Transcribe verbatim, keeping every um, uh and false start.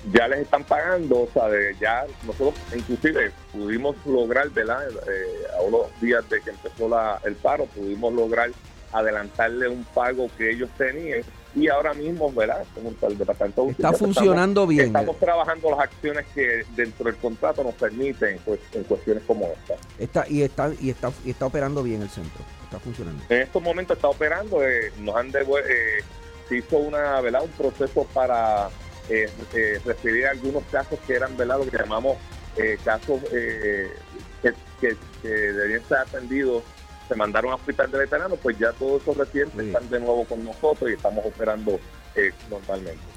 ya les están pagando, ¿sabes? Ya nosotros inclusive pudimos lograr, ¿verdad? Eh, a unos días de que empezó la, el paro, pudimos lograr adelantarle un pago que ellos tenían y ahora mismo, ¿verdad? Como el Departamento de Está Justicia, funcionando estamos, bien. Estamos trabajando las acciones que dentro del contrato nos permiten, pues, en cuestiones como esta. Está, y, está, y, está, y está operando bien el centro, está funcionando. En estos momentos está operando, eh, nos han devuelto, eh, se hizo una, ¿verdad? Un proceso para eh, eh, referir a algunos casos que eran, ¿verdad? Lo que llamamos eh, casos eh, que, que, que debían ser atendidos. Se mandaron a hospital de veteranos, pues ya todos esos residentes están de nuevo con nosotros y estamos operando eh, normalmente.